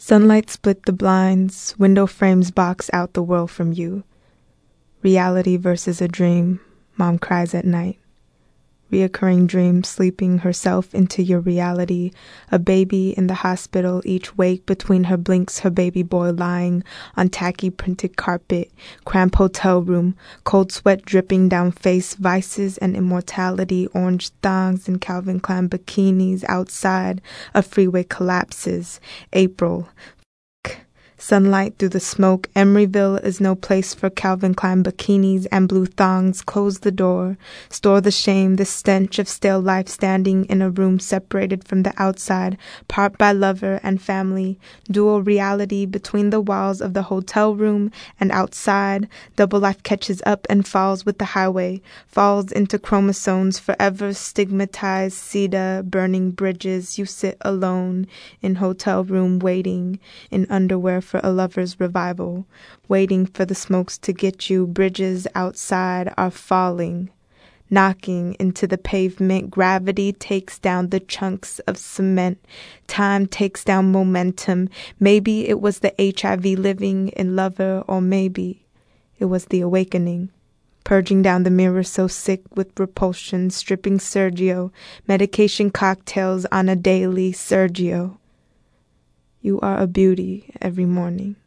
Sunlight split the blinds, window frames box out the world from you. Reality versus a dream, mom cries at night. Reoccurring dream, sleeping herself into your reality. A baby in the hospital, each wake between her blinks, her baby boy lying on tacky printed carpet. Cramped hotel room, cold sweat dripping down face, vices and immortality, orange thongs and Calvin Klein bikinis outside. A freeway collapses. April. Sunlight through the smoke. Emeryville is no place for Calvin Klein bikinis and blue thongs. Close the door. Store the shame, the stench of stale life standing in a room separated from the outside, part by lover and family. Dual reality between the walls of the hotel room and outside. Double life catches up and falls with the highway, falls into chromosomes, forever stigmatized. Sida, burning bridges. You sit alone in hotel room waiting in underwear for a lover's revival, waiting for the smokes to get you. Bridges outside are falling, knocking into the pavement. Gravity takes down the chunks of cement. Time takes down momentum. Maybe it was the HIV living in lover, or maybe it was the awakening. Purging down the mirror so sick with repulsion, stripping Sergio, medication cocktails on a daily. Sergio, you are a beauty every morning.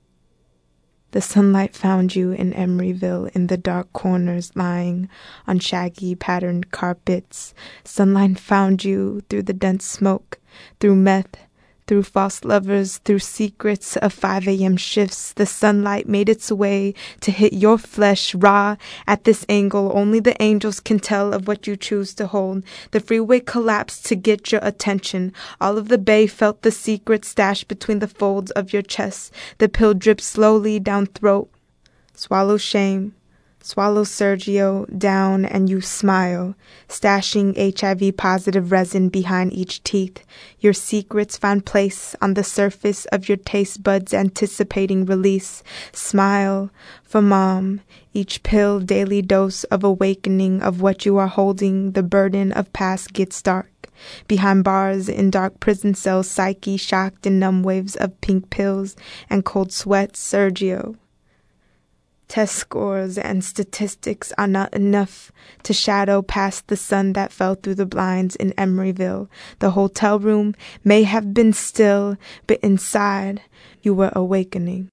The sunlight found you in Emeryville, in the dark corners, lying on shaggy patterned carpets. Sunlight found you through the dense smoke, through meth, through false lovers, through secrets of 5 a.m. shifts. The sunlight made its way to hit your flesh raw at this angle. Only the angels can tell of what you choose to hold. The freeway collapsed to get your attention. All of the bay felt the secret stashed between the folds of your chest. The pill dripped slowly down throat. Swallow shame. Swallow Sergio down and you smile, stashing HIV-positive resin behind each teeth. Your secrets find place on the surface of your taste buds, anticipating release. Smile for mom, each pill daily dose of awakening of what you are holding. The burden of past gets dark. Behind bars in dark prison cells, psyche shocked in numb waves of pink pills and cold sweat. Sergio, test scores and statistics are not enough to shadow past the sun that fell through the blinds in Emeryville. The hotel room may have been still, but inside you were awakening.